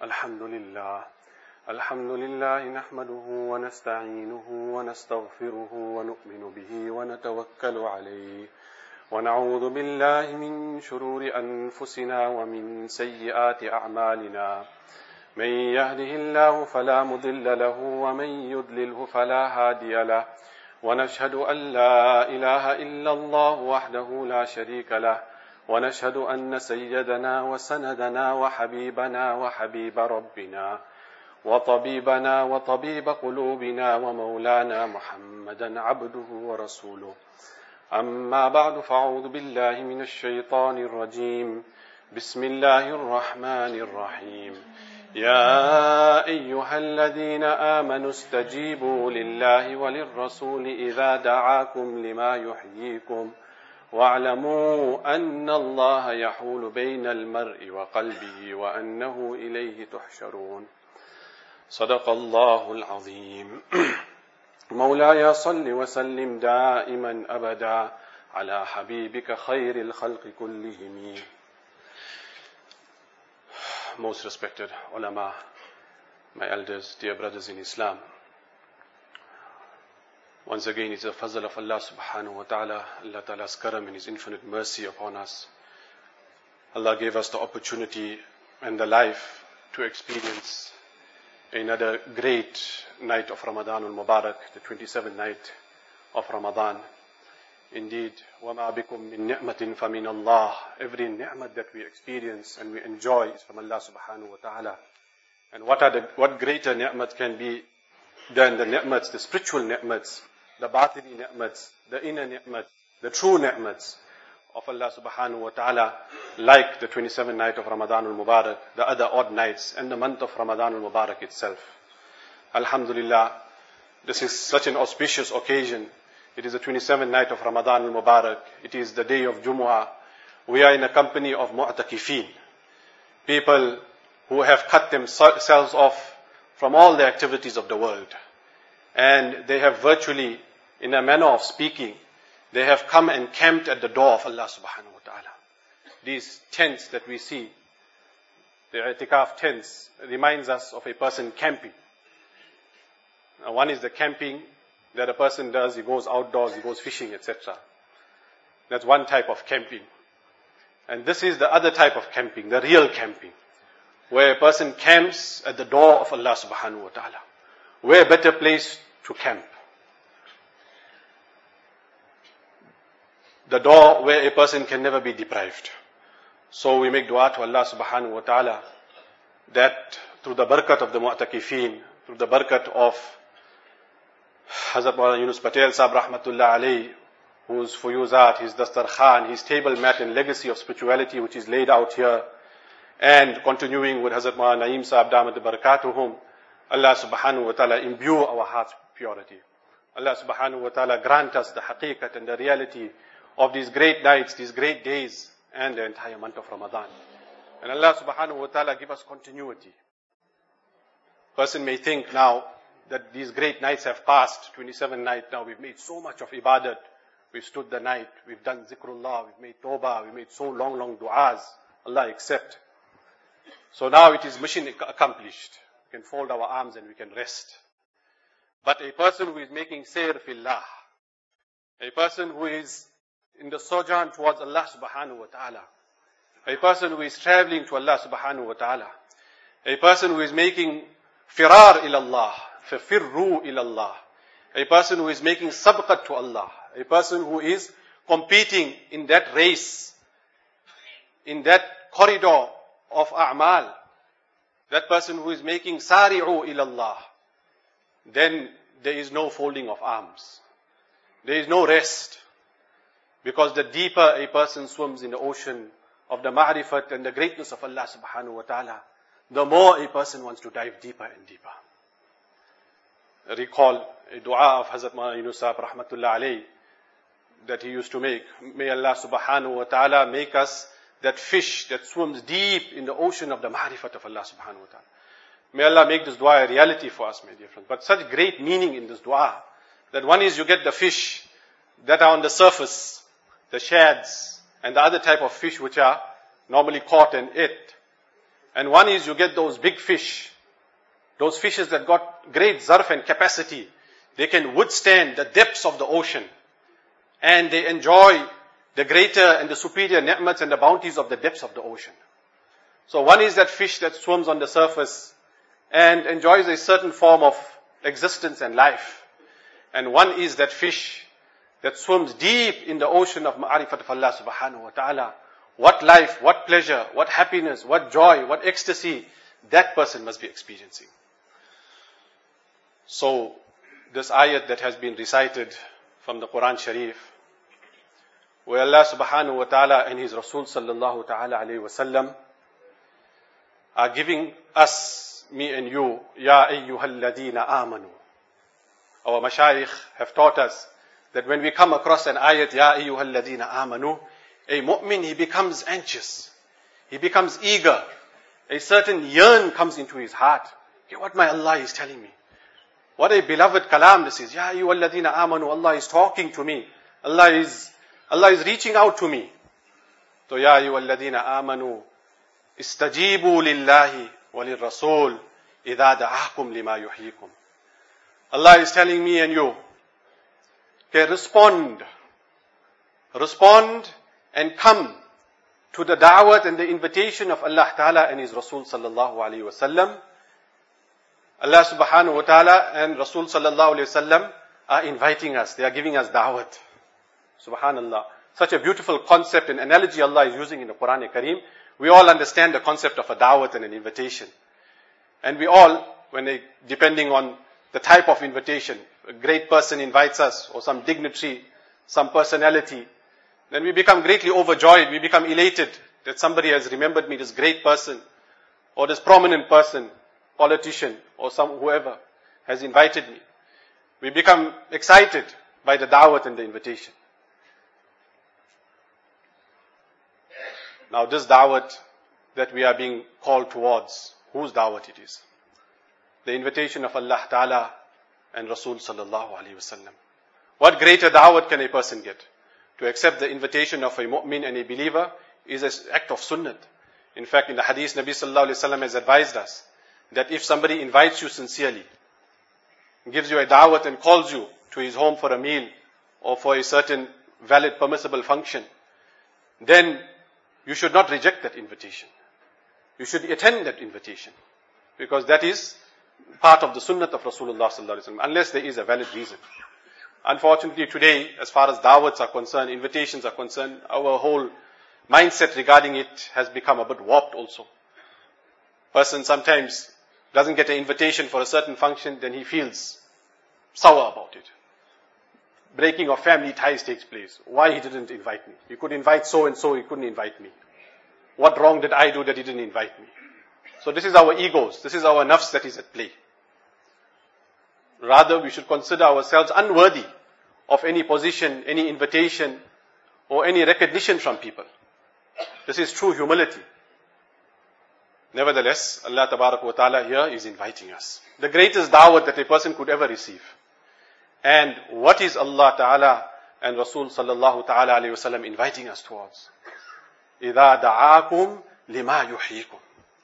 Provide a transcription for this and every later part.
الحمد لله الحمد لله نحمده ونستعينه ونستغفره ونؤمن به ونتوكل عليه ونعوذ بالله من شرور أنفسنا ومن سيئات أعمالنا من يهده الله فلا مضل له ومن يضلله فلا هادي له ونشهد أن لا إله إلا الله وحده لا شريك له ونشهد أن سيدنا وسندنا وحبيبنا وحبيب ربنا وطبيبنا وطبيب قلوبنا ومولانا محمدا عبده ورسوله أما بعد فأعوذ بالله من الشيطان الرجيم بسم الله الرحمن الرحيم يا أيها الذين آمنوا استجيبوا لله وللرسول إذا دعاكم لما يحييكم واعلموا أن الله يحول بين المرء وقلبه وأنه إليه تحشرون صدق الله العظيم مولاي صل وسلم دائما أبدا على حبيبك خير الخلق كلهم. Most respected ulama, my elders, dear brothers in Islam, once again it's the fazl of Allah subhanahu wa ta'ala, Allah ta'ala's karam and His infinite mercy upon us. Allah gave us the opportunity and the life to experience another great night of Ramadan al-Mubarak, the 27th night of Ramadan. Indeed, وَمَا بِكُم مِّن نِعْمَةٍ فَمِنَ اللَّهِ. Every ni'mat that we experience and we enjoy is from Allah subhanahu wa ta'ala. And what greater ni'mat can be than the ni'mats, the spiritual ni'mats, the batini ni'mats, the inner ni'mats, the true ni'mats of Allah subhanahu wa ta'ala, like the 27th night of Ramadan al-Mubarak, the other odd nights, and the month of Ramadan al-Mubarak itself. Alhamdulillah, this is such an auspicious occasion. It is the 27th night of Ramadan al-Mubarak. It is the day of Jumu'ah. We are in a company of mu'takifin, people who have cut themselves off from all the activities of the world. And they have virtually, in a manner of speaking, they have come and camped at the door of Allah subhanahu wa ta'ala. These tents that we see, the i'tikaf tents, reminds us of a person camping. Now, one is the camping that a person does, he goes outdoors, he goes fishing, etc. That's one type of camping. And this is the other type of camping, the real camping, where a person camps at the door of Allah subhanahu wa ta'ala. Where better place to camp? The door where a person can never be deprived. So we make dua to Allah subhanahu wa ta'ala that through the barakat of the mu'takifin, through the barakat of Hazrat Maulana Yunus Patel Sahab Rahmatullah Alayhi, whose fuyuzat, his dastarkhan, his table mat and legacy of spirituality which is laid out here, and continuing with Hazrat Maulana Naeem Sahab Damat Barakatuhum, Allah subhanahu wa ta'ala imbue our hearts with purity. Allah subhanahu wa ta'ala grant us the haqiqat and the reality of these great nights, these great days, and the entire month of Ramadan. And Allah subhanahu wa ta'ala give us continuity. Person may think now that these great nights have passed, 27 nights now, we've made so much of ibadat, we've stood the night, we've done zikrullah, we've made tawbah, we've made so long du'as, Allah accept. So now it is mission accomplished. We can fold our arms and we can rest. But a person who is making sayr fillah, a person who is in the sojourn towards Allah subhanahu wa ta'ala, a person who is traveling to Allah subhanahu wa ta'ala, a person who is making firar ilallah, fafirru ilallah, a person who is making sabqat to Allah, a person who is competing in that race, in that corridor of a'mal, that person who is making sari'u ilallah, then there is no folding of arms. There is no rest. Because the deeper a person swims in the ocean of the ma'rifat and the greatness of Allah subhanahu wa ta'ala, the more a person wants to dive deeper and deeper. Recall a dua of Hazrat Maulana Yunus Sahab Rahmatullah Alayhi that he used to make. May Allah subhanahu wa ta'ala make us that fish that swims deep in the ocean of the ma'rifat of Allah subhanahu wa ta'ala. May Allah make this dua a reality for us, my dear friends. But such great meaning in this dua, that one is you get the fish that are on the surface, the shads, and the other type of fish which are normally caught and ate. And one is you get those big fish. Those fishes that got great zarf and capacity. They can withstand the depths of the ocean. And they enjoy the greater and the superior ni'mats and the bounties of the depths of the ocean. So one is that fish that swims on the surface and enjoys a certain form of existence and life. And one is that fish that swims deep in the ocean of ma'arifat of Allah subhanahu wa ta'ala. What life, what pleasure, what happiness, what joy, what ecstasy that person must be experiencing. So, this ayat that has been recited from the Quran Sharif, where Allah subhanahu wa ta'ala and His Rasul sallallahu ta'ala alayhi wa sallam are giving us, me and you, Ya ayyuhal ladina amanu. Our mashayikh have taught us that when we come across an ayat, Ya ayyuhal ladina amanu, a mu'min, he becomes anxious. He becomes eager. A certain yearn comes into his heart. Okay, what my Allah is telling me. What a beloved kalam this is. Ya ayyuhal ladina amanu, Allah is talking to me. Allah is reaching out to me. So, Ya ayyuhal ladina amanu, istajibu lillahi walil rasul idha da'akum lima yuhyikum. Allah is telling me and you, okay, respond and come to the da'wat and the invitation of Allah Ta'ala and His Rasul sallallahu alayhi wa sallam. Allah subhanahu wa ta'ala and Rasul sallallahu alayhi wa sallam are inviting us. They are giving us da'wat. Subhanallah. Such a beautiful concept and analogy Allah is using in the Quran Kareem. We all understand the concept of a da'wat and an invitation. And we all, depending on the type of invitation, a great person invites us, or some dignitary, some personality, then we become greatly overjoyed, we become elated that somebody has remembered me, this great person, or this prominent person, politician, or whoever has invited me. We become excited by the da'wat and the invitation. Now this da'wat that we are being called towards, whose da'wat it is? The invitation of Allah Ta'ala and Rasul sallallahu alayhi wa sallam. What greater da'wat can a person get? To accept the invitation of a mu'min and a believer is an act of sunnat. In fact, in the hadith, Nabi sallallahu alayhi wa sallam has advised us that if somebody invites you sincerely, gives you a da'wat and calls you to his home for a meal or for a certain valid permissible function, then you should not reject that invitation. You should attend that invitation. Because that is part of the sunnat of Rasulullah sallallahu alaihi wasallam, unless there is a valid reason. Unfortunately today, as far as da'wats are concerned, invitations are concerned, our whole mindset regarding it has become a bit warped also. Person sometimes doesn't get an invitation for a certain function, then he feels sour about it. Breaking of family ties takes place. Why he didn't invite me? He could invite so and so, he couldn't invite me. What wrong did I do that he didn't invite me? So this is our egos, this is our nafs that is at play. Rather, we should consider ourselves unworthy of any position, any invitation, or any recognition from people. This is true humility. Nevertheless, Allah Tabarak wa Ta'ala here is inviting us. The greatest da'wat that a person could ever receive. And what is Allah Ta'ala and Rasul Sallallahu Ta'ala Alayhi wa Sallam inviting us towards? إِذَا دَعَاكُمْ لِمَا يُحْيِيكُمْ.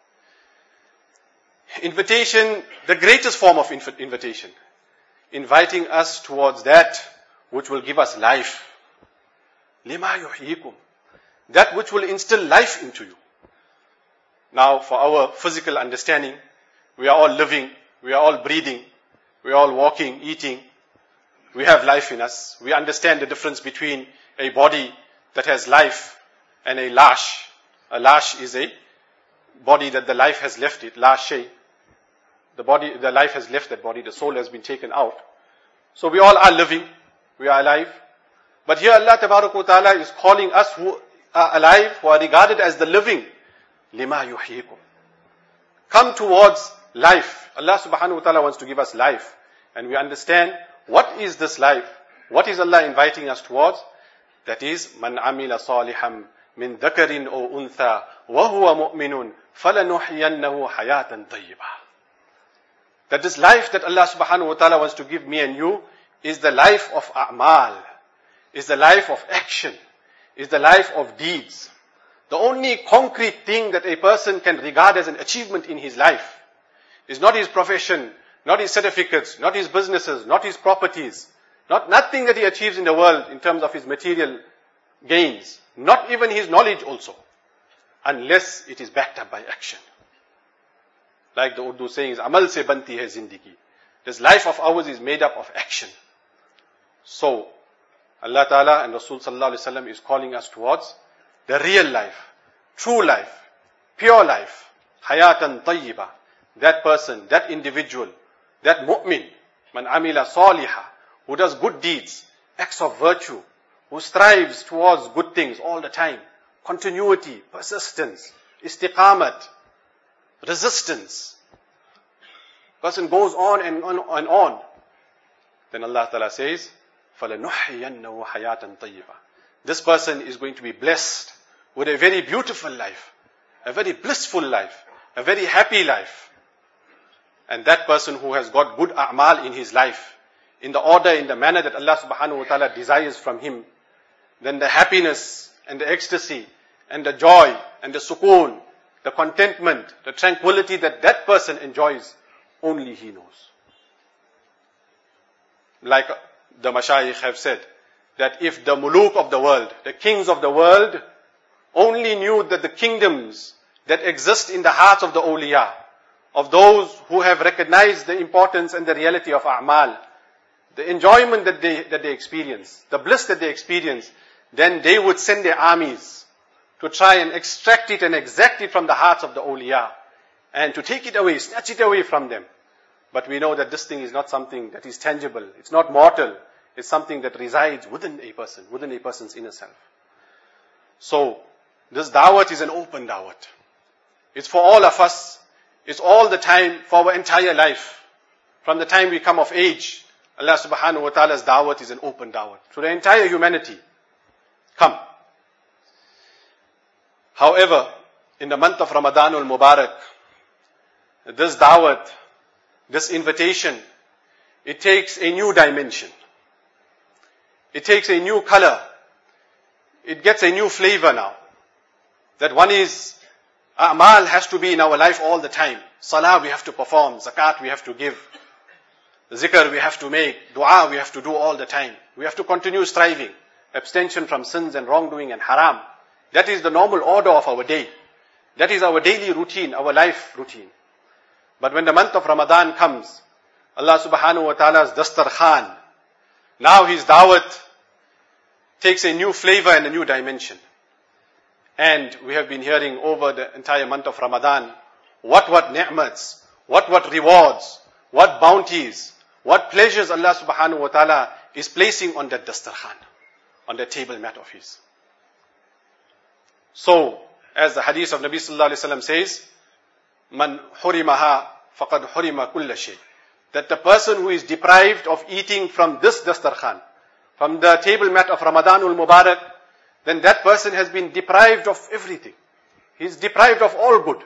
Invitation, the greatest form of invitation. Inviting us towards that which will give us life. لِمَا يُحْيِيكُمْ. That which will instill life into you. Now, for our physical understanding, we are all living, we are all breathing, we are all walking, eating. We have life in us. We understand the difference between a body that has life and a lash. A lash is a body that the life has left it. Lashe. The life has left that body. The soul has been taken out. So we all are living. We are alive. But here Allah Ta'ala is calling us who are alive, who are regarded as the living. Lima yuhyikum. Come towards life. Allah Subhanahu wa Ta'ala wants to give us life. And we understand what is this life? What is Allah inviting us towards? That is, Man amila saliham min dhakarin o untha wa huwa mu'minun falanuhyiyannahu hayatan tayyibah. That this life that Allah Subhanahu wa Ta'ala wants to give me and you is the life of a'mal, is the life of action, is the life of deeds. The only concrete thing that a person can regard as an achievement in his life is not his profession, not his certificates, not his businesses, not his properties, nothing that he achieves in the world in terms of his material gains, not even his knowledge also, unless it is backed up by action. Like the Urdu saying is, amal se banti hai zindagi. This life of ours is made up of action. So, Allah Ta'ala and Rasul Sallallahu Alaihi Wasallam is calling us towards the real life, true life, pure life, hayatan tayyiba. That person, that individual, that mu'min, man amila saliha, who does good deeds, acts of virtue, who strives towards good things all the time, continuity, persistence, istiqamat, resistance. Person goes on and on and on. Then Allah Ta'ala says, فَلَنُحْيَنَّهُ حَيَاةً طَيِّبًا. This person is going to be blessed with a very beautiful life, a very blissful life, a very happy life. And that person who has got good a'mal in his life, in the order, in the manner that Allah subhanahu wa ta'ala desires from him, then the happiness and the ecstasy and the joy and the sukoon, the contentment, the tranquility that that person enjoys, only he knows. Like the mashayikh have said, that if the muluk of the world, the kings of the world, only knew that the kingdoms that exist in the hearts of the awliya, of those who have recognized the importance and the reality of a'mal, the enjoyment that they experience, the bliss that they experience, then they would send their armies to try and extract it and exact it from the hearts of the awliya, and to take it away, snatch it away from them. But we know that this thing is not something that is tangible, it's not mortal, it's something that resides within a person, within a person's inner self. So, this da'wat is an open da'wat. It's for all of us. It's all the time, for our entire life. From the time we come of age, Allah subhanahu wa ta'ala's da'wat is an open da'wat. To the entire humanity. Come. However, in the month of Ramadan al-Mubarak, this da'wat, this invitation, it takes a new dimension. It takes a new color. It gets a new flavor now. That one is, a'mal has to be in our life all the time. Salah we have to perform, zakat we have to give, zikr we have to make, dua we have to do all the time. We have to continue striving, abstention from sins and wrongdoing and haram. That is the normal order of our day. That is our daily routine, our life routine. But when the month of Ramadan comes, Allah subhanahu wa ta'ala's dastarkhan, now his da'wat takes a new flavor and a new dimension. And we have been hearing over the entire month of Ramadan, what ni'mats, what rewards, what bounties, what pleasures Allah subhanahu wa ta'ala is placing on that dastarkhan, on that table mat of his. So, as the hadith of Nabi sallallahu alayhi wa sallam says, Man hurimaha faqad hurima kulla shay. That the person who is deprived of eating from this dastarkhan, from the table mat of Ramadan al-Mubarak, then that person has been deprived of everything. He is deprived of all good.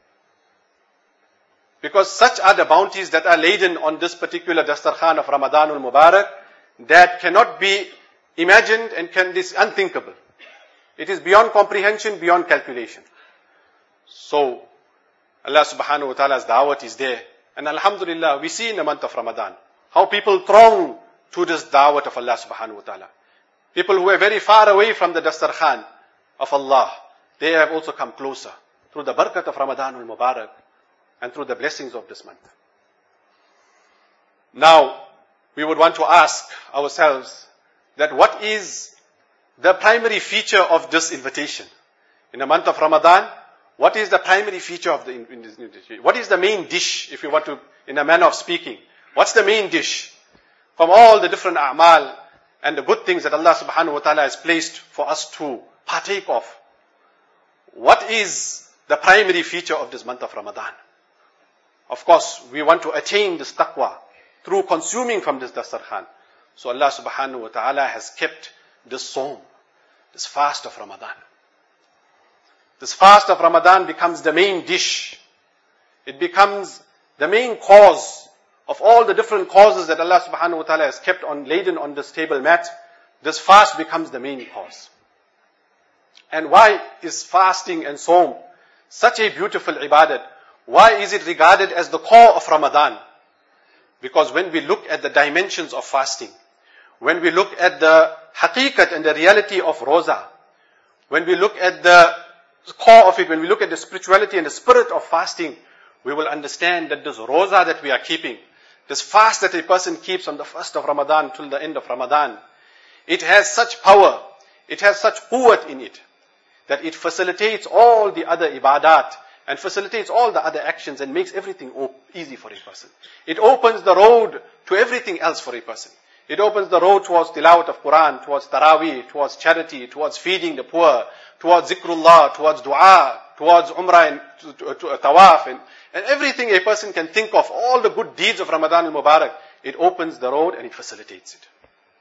Because such are the bounties that are laden on this particular dastarkhan of Ramadan al-Mubarak, that cannot be imagined and is unthinkable. It is beyond comprehension, beyond calculation. So, Allah subhanahu wa ta'ala's da'wat is there. And alhamdulillah, we see in the month of Ramadan, how people throng to this da'wat of Allah subhanahu wa ta'ala. People who are very far away from the dastarkhan of Allah, they have also come closer through the barakat of Ramadan al-Mubarak and through the blessings of this month. Now, we would want to ask ourselves that what is the primary feature of this invitation? In the month of Ramadan, what is the primary feature of the invitation? What is the main dish, if you want to, in a manner of speaking? What's the main dish? From all the different a'mal and the good things that Allah subhanahu wa ta'ala has placed for us to partake of. What is the primary feature of this month of Ramadan? Of course, we want to attain this taqwa through consuming from this dastarkhan. So Allah subhanahu wa ta'ala has kept this sawm, this fast of Ramadan. This fast of Ramadan becomes the main dish. It becomes the main cause of all the different causes that Allah subhanahu wa ta'ala has kept laden on this table mat. This fast becomes the main cause. And why is fasting and Sawm such a beautiful ibadat? Why is it regarded as the core of Ramadan? Because when we look at the dimensions of fasting, when we look at the haqiqat and the reality of Roza, when we look at the core of it, when we look at the spirituality and the spirit of fasting, we will understand that this Roza that we are keeping, this fast that a person keeps on the first of Ramadan till the end of Ramadan, it has such power, it has such quwwat in it, that it facilitates all the other ibadat and facilitates all the other actions and makes everything easy for a person. It opens the road to everything else for a person. It opens the road towards tilawat of Quran, towards taraweeh, towards charity, towards feeding the poor, towards zikrullah, towards dua, towards umrah and tawaf, and everything a person can think of, all the good deeds of Ramadan al-Mubarak, it opens the road and it facilitates it.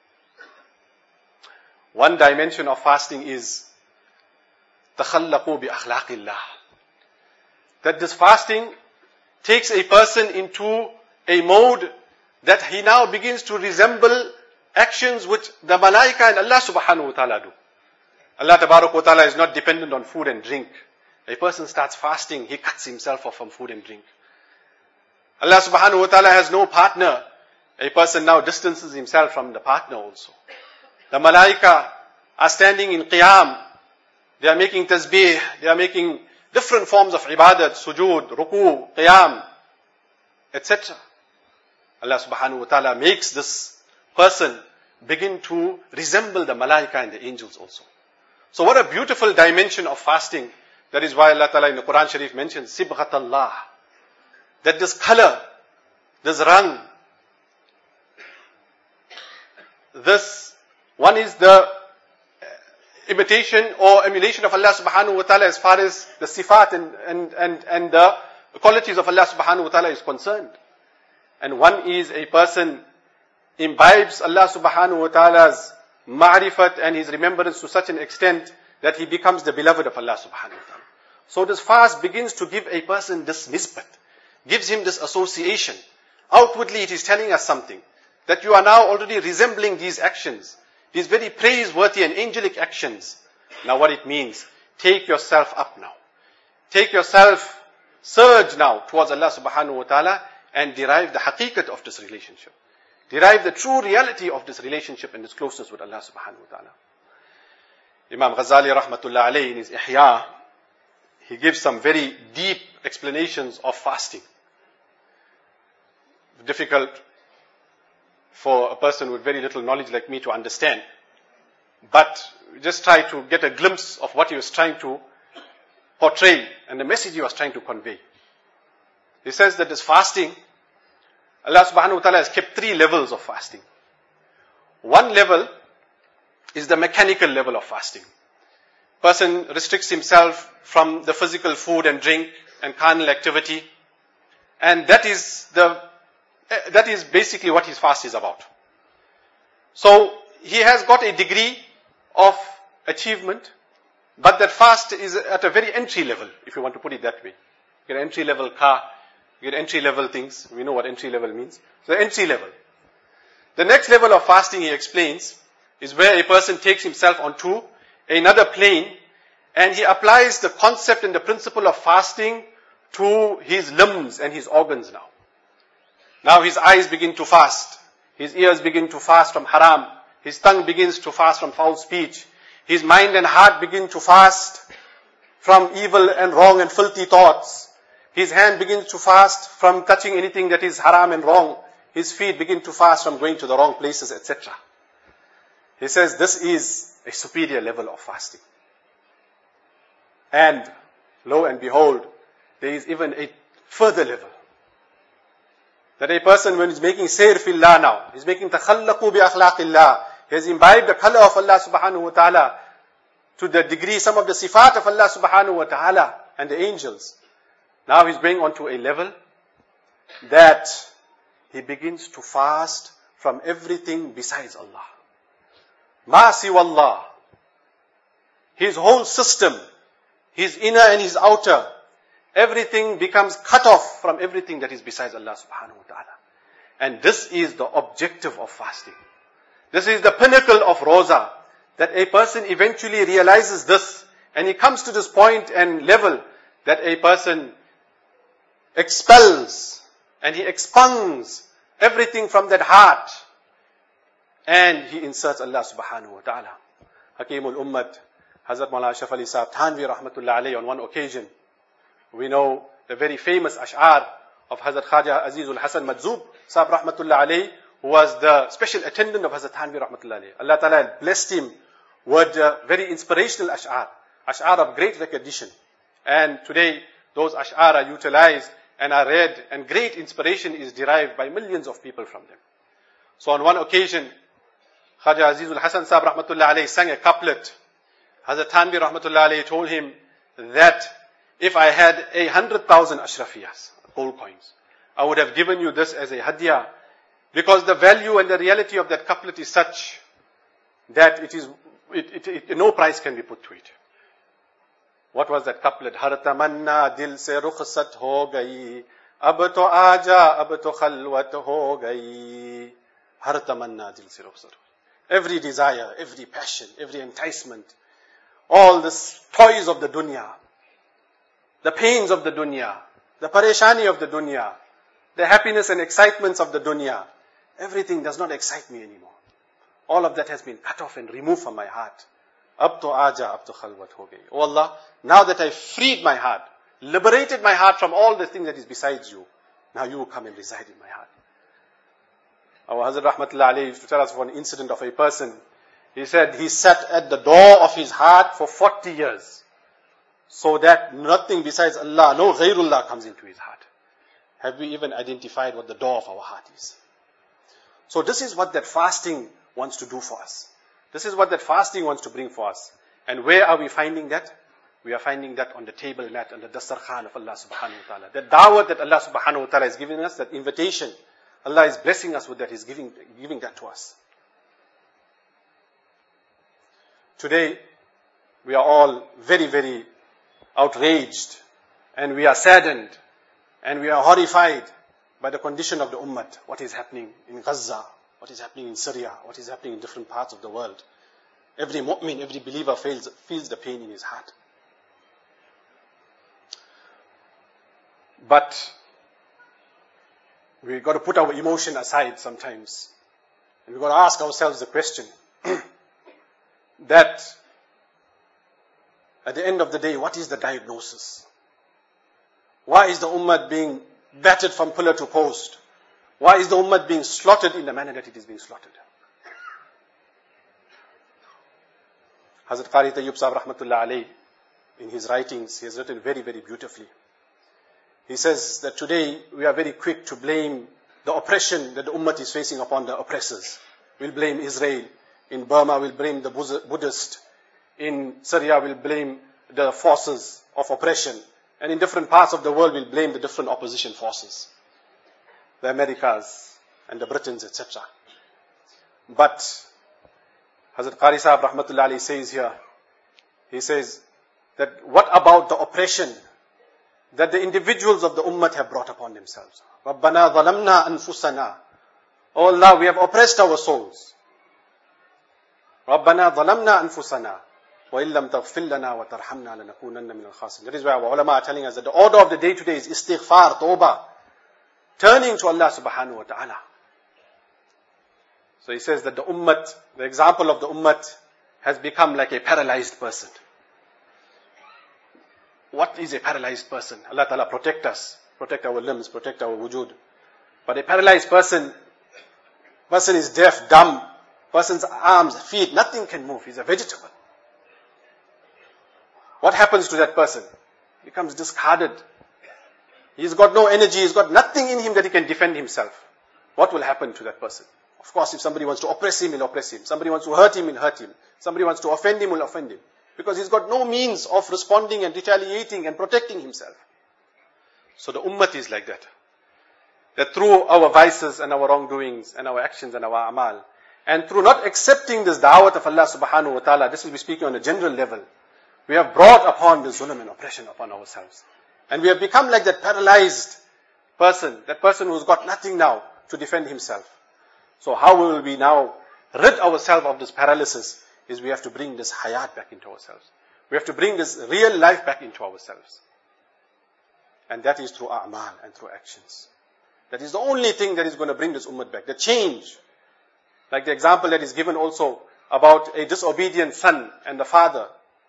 One dimension of fasting is تَخَلَّقُوا بِأَخْلَاقِ اللَّهِ. That this fasting takes a person into a mode that he now begins to resemble actions which the malaika and Allah subhanahu wa ta'ala do. Allah tabarak wa ta'ala is not dependent on food and drink. A person starts fasting, he cuts himself off from food and drink. Allah subhanahu wa ta'ala has no partner. A person now distances himself from the partner also. The malaika are standing in qiyam. They are making tasbih. They are making different forms of ibadat, sujood, ruku, qiyam, etc. Allah subhanahu wa ta'ala makes this person begin to resemble the malaika and the angels also. So what a beautiful dimension of fasting. That is why Allah ta'ala in the Quran Sharif mentions Sibghat Allah. That this color, this rang, this one is the imitation or emulation of Allah subhanahu wa ta'ala as far as the sifat and the qualities of Allah subhanahu wa ta'ala is concerned. And one is a person imbibes Allah subhanahu wa ta'ala's ma'rifat and his remembrance to such an extent that he becomes the beloved of Allah subhanahu wa ta'ala. So this fast begins to give a person this nisbat, gives him this association. Outwardly it is telling us something, that you are now already resembling these actions, these very praiseworthy and angelic actions. Now what it means, take yourself up now. Take yourself, surge now towards Allah subhanahu wa ta'ala and derive the haqiqat of this relationship. Derive the true reality of this relationship and this closeness with Allah subhanahu wa ta'ala. Imam Ghazali rahmatullah alayhi in his Ihya, he gives some very deep explanations of fasting. Difficult for a person with very little knowledge like me to understand. But just try to get a glimpse of what he was trying to portray and the message he was trying to convey. He says that this fasting, Allah subhanahu wa ta'ala has kept 3 levels of fasting. One level is the mechanical level of fasting. Person restricts himself from the physical food and drink and carnal activity. And that is basically what his fast is about. So he has got a degree of achievement, but that fast is at a very entry level, if you want to put it that way. You get an entry level car, you get entry level things. We know what entry level means. So entry level. The next level of fasting, he explains, is where a person takes himself onto another plane and he applies the concept and the principle of fasting to his limbs and his organs now. Now his eyes begin to fast. His ears begin to fast from haram. His tongue begins to fast from foul speech. His mind and heart begin to fast from evil and wrong and filthy thoughts. His hand begins to fast from touching anything that is haram and wrong. His feet begin to fast from going to the wrong places, etc. He says this is a superior level of fasting. And lo and behold, there is even a further level. That a person, when he's making sayr fillah now, he's making takhallaqu bi akhlaqillah, he has imbibed the color of Allah subhanahu wa ta'ala to the degree, some of the sifat of Allah subhanahu wa ta'ala and the angels. Now he's going on to a level that he begins to fast from everything besides Allah. Ma siwallah. His whole system, his inner and his outer, everything becomes cut off from everything that is besides Allah subhanahu wa ta'ala. And this is the objective of fasting. This is the pinnacle of Roza. that a person eventually realizes this, and he comes to this point and level that a person expels and he expungs everything from that heart, and he inserts Allah subhanahu wa ta'ala. Hakimul Ummat, Hazrat Maulana Ashraf Ali Sahib Thanvi rahmatullah alayhi, on one occasion, we know the very famous ash'ar of Hazrat Khaja Azizul Hasan Majzoob Sahib rahmatullah alayhi, who was the special attendant of Hazrat Thanvi rahmatullah alayhi. Allah ta'ala blessed him with very inspirational ash'ar of great recognition. And today, those ash'ar are utilized and are read, and great inspiration is derived by millions of people from them. So on one occasion, Khaja Azizul Hasan Sahib rahmatullah alayhi sang a couplet. Hazrat Thanvi rahmatullah alayhi told him that if I had 100,000 ashrafiyas, gold coins, I would have given you this as a hadiyah, because the value and the reality of that couplet is such that no price can be put to it. What was that couplet? Har tamanna dil se rukhsat ho gayi, ab to aaja, ab to khalwat ho gayi. Har tamanna dil se rukhsat. Every desire, every passion, every enticement, all the toys of the dunya, the pains of the dunya, the pareshani of the dunya, the happiness and excitements of the dunya, everything does not excite me anymore. All of that has been cut off and removed from my heart. Ab to aaja, ab to khalwat ho gayi. Oh Allah, now that I've freed my heart, liberated my heart from all the things that is besides you, now you will come and reside in my heart. Our Hazrat Rahmatullah alayhi used to tell us of an incident of a person. He said he sat at the door of his heart for 40 years, so that nothing besides Allah, no ghairullah, comes into his heart. Have we even identified what the door of our heart is? So this is what that fasting wants to do for us. This is what that fasting wants to bring for us. And where are we finding that? We are finding that on the table mat, on the dastarkhan of Allah subhanahu wa ta'ala. That da'wah that Allah subhanahu wa ta'ala is giving us, that invitation, Allah is blessing us with that, He's giving that to us. Today, we are all very, very outraged, and we are saddened, and we are horrified by the condition of the ummah. What is happening in Gaza, what is happening in Syria, what is happening in different parts of the world. Every mu'min, every believer feels the pain in his heart. But we've got to put our emotion aside sometimes. And we've got to ask ourselves the question that at the end of the day, what is the diagnosis? Why is the ummah being battered from pillar to post? Why is the ummah being slaughtered in the manner that it is being slaughtered? Hazrat Qari Tayyub Sahib rahmatullah alayhi, in his writings, he has written very, very beautifully. He says that today we are very quick to blame the oppression that the ummah is facing upon the oppressors. We'll blame Israel. In Burma, we'll blame the Buddhist. In Syria, we'll blame the forces of oppression. And in different parts of the world, we'll blame the different opposition forces. The Americas and the Britons, etc. But Hazrat Qari Sahib rahmatullah alayhi says here, he says that what about the oppression that the individuals of the ummah have brought upon themselves? Rabbana zalamna anfusana. Oh Allah, we have oppressed our souls. Rabbana zalamna anfusana. Wa illam taghfir lana wa tarhamna lanakunanna min al-khasirin. That is why our ulama are telling us that the order of the day today is istighfar, tawbah, turning to Allah subhanahu wa ta'ala. So he says that the ummah, the example of the ummah has become like a paralyzed person. What is a paralyzed person? Allah Ta'ala protect us, protect our limbs, protect our wujud. But a paralyzed person is deaf, dumb, person's arms, feet, nothing can move. He's a vegetable. What happens to that person? He becomes discarded. He's got no energy, he's got nothing in him that he can defend himself. What will happen to that person? Of course, if somebody wants to oppress him, he'll oppress him. Somebody wants to hurt him, he'll hurt him. Somebody wants to offend him, he'll offend him. Because he's got no means of responding and retaliating and protecting himself. So the ummah is like that. That through our vices and our wrongdoings and our actions and our amal, and through not accepting this da'wat of Allah subhanahu wa ta'ala, this will be speaking on a general level, we have brought upon the zulm and oppression upon ourselves. And we have become like that paralyzed person, that person who's got nothing now to defend himself. So how will we now rid ourselves of this paralysis? is we have to bring this hayat back into ourselves. We have to bring this real life back into ourselves. And that is through a'mal and through actions. That is the only thing that is going to bring this ummah back. The change. Like the example that is given also about a disobedient son and the father.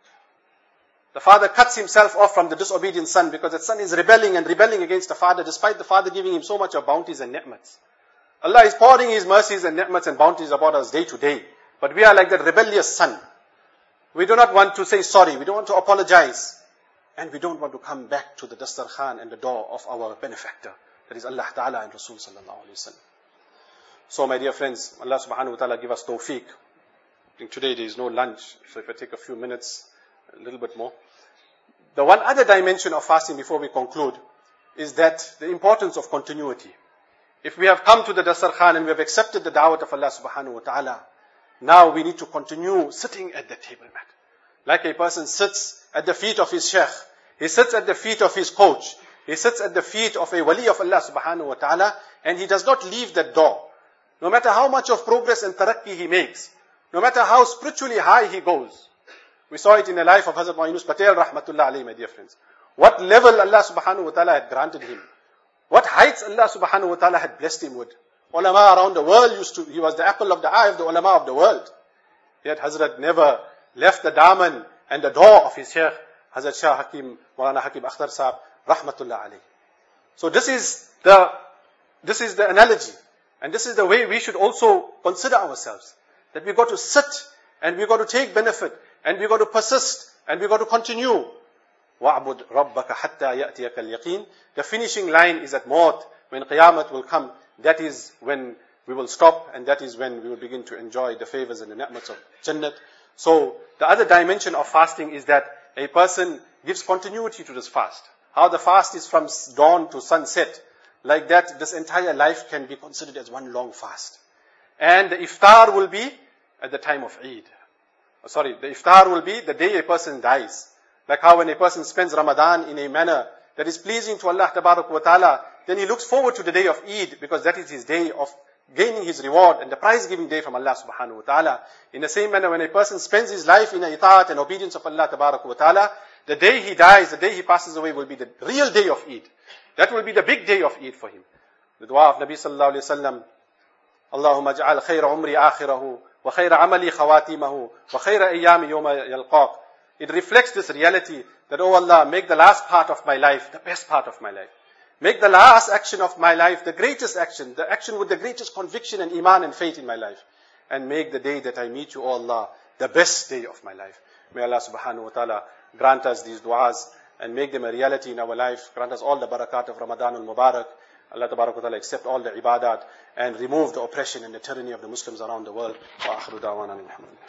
The father cuts himself off from the disobedient son because the son is rebelling against the father despite the father giving him so much of bounties and ni'mats. Allah is pouring His mercies and ni'mats and bounties about us day to day. But we are like that rebellious son. We do not want to say sorry. We don't want to apologize. And we don't want to come back to the dastarkhan and the door of our benefactor. That is Allah Ta'ala and Rasul Sallallahu Alaihi Wasallam. So my dear friends, Allah Subhanahu Wa Ta'ala give us tawfiq. I think today there is no lunch. So if I take a few minutes, a little bit more. The one other dimension of fasting before we conclude is that the importance of continuity. If we have come to the dastarkhan and we have accepted the da'wat of Allah Subhanahu Wa Ta'ala, now we need to continue sitting at the table mat. Like a person sits at the feet of his sheikh. He sits at the feet of his coach. He sits at the feet of a wali of Allah Subhanahu Wa Ta'ala, and he does not leave that door. No matter how much of progress and tarakki he makes, no matter how spiritually high he goes. We saw it in the life of Hazrat Yunus Patel, rahmatullah alayhi, my dear friends. What level Allah Subhanahu Wa Ta'ala had granted him. What heights Allah Subhanahu Wa Ta'ala had blessed him with. Ulama around the world he was the apple of the eye of the ulama of the world. Yet Hazrat never left the daman and the door of his sheikh, Hazrat Shah Hakim, Maulana Hakim Akhtar Sahab, rahmatullah alayhi. So this is the analogy. And this is the way we should also consider ourselves. That we've got to sit, and we've got to take benefit, and we've got to persist, and we've got to continue. وَعْبُدْ رَبَّكَ حَتَّى يَأْتِيَكَ الْيَقِينَ. The finishing line is at Maut, when Qiyamah will come. That is when we will stop, and that is when we will begin to enjoy the favors and the ni'mats of Jannat. So, the other dimension of fasting is that a person gives continuity to this fast. How the fast is from dawn to sunset. Like that, this entire life can be considered as one long fast. And the iftar will be at the time of Eid. The iftar will be the day a person dies. Like how when a person spends Ramadan in a manner that is pleasing to Allah Tabarak wa Ta'ala, then he looks forward to the day of Eid because that is his day of gaining his reward and the prize-giving day from Allah Subhanahu Wa Ta'ala. In the same manner, when a person spends his life in itaat and obedience of Allah Tabarak wa Ta'ala, the day he dies, the day he passes away will be the real day of Eid. That will be the big day of Eid for him. The dua of Nabi Sallallahu Alaihi Wasallam, Allahumma ja'al khayra umri akhirahu, wa khayra amali khawatimahu, wa khayra ayyami yawma yalqaq. It reflects this reality that, oh Allah, make the last part of my life the best part of my life. Make the last action of my life the greatest action, the action with the greatest conviction and iman and faith in my life. And make the day that I meet you, oh Allah, the best day of my life. May Allah Subhanahu Wa Ta'ala grant us these du'as and make them a reality in our life. Grant us all the barakat of Ramadan al-Mubarak. Allah Tabarak wa Ta'ala accept all the ibadat and remove the oppression and the tyranny of the Muslims around the world. Wa akhiru da'wana alhamdulillah.